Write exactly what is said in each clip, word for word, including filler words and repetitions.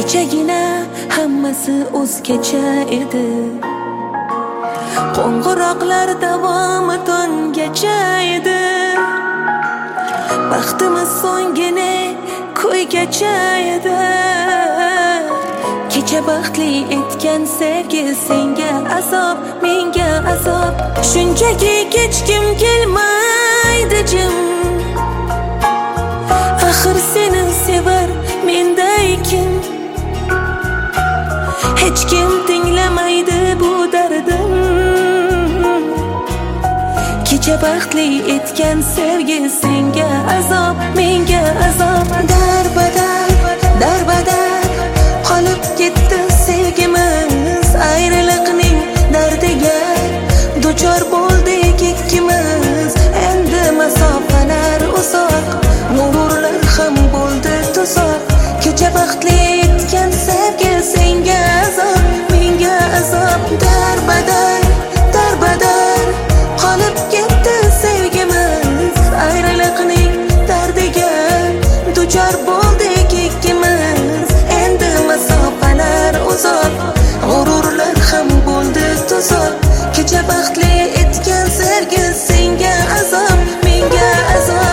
Kechagina hammasi o'zgacha edi. Qo'ng'iroqlar davomi tongacha edi. Baxtimiz so'nggina ko'ygacha edi. Kecha baxtli etgan sevgi senga azob, menga azob. Shunchaki kechkim kelmaydi jim. Axir seni sevar menday kim? Hech kim tinglamaydi bu dardim. Kecha baxtli etgan sevgi senga azob, menga azob. Darbadar, darbadar qolib ketdi sevgimiz. Ayriliqning dardiga duchor bo'ldik ikkimiz. Endi masofalar uzoq, g'ururlar ham bo'ldi tuzoq. Kecha baxtli etgan sevgi senga azob, menga azob. Darbadar, darbadar qolib ketdi sevgimiz. Ayriliqning dardiga duchor bo'ldik ikkimiz. Endi masofalar uzoq, g'ururlar ham bo'ldi tuzoq. Kecha baxtli etgan sevgi senga azob, menga azob.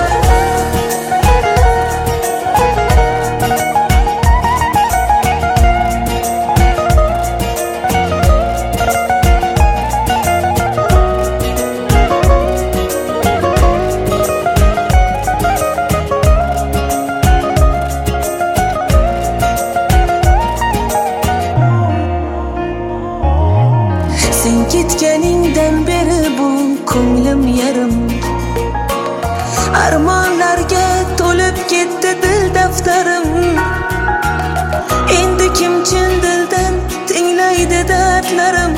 Sen ketganingdan beri bu ko'nglim yarim. Armonlarga to'lib ketdi dil daftarim. Endi kim chin dildan tinglaydi dardlarim?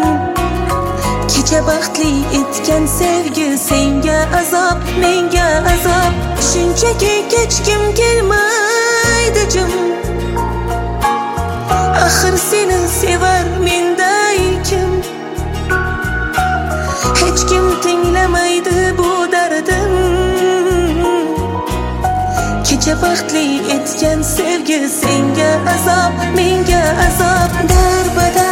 Kecha baxtli etgan sevgi senga azob, menga azob. Shunchaki kechkim kelmaydi jim. Axir seni sevar menday kim? Hech kim tinglamaydi bu dardim. Kecha baxtli etgan sevgi senga azob, menga azob. Darbadar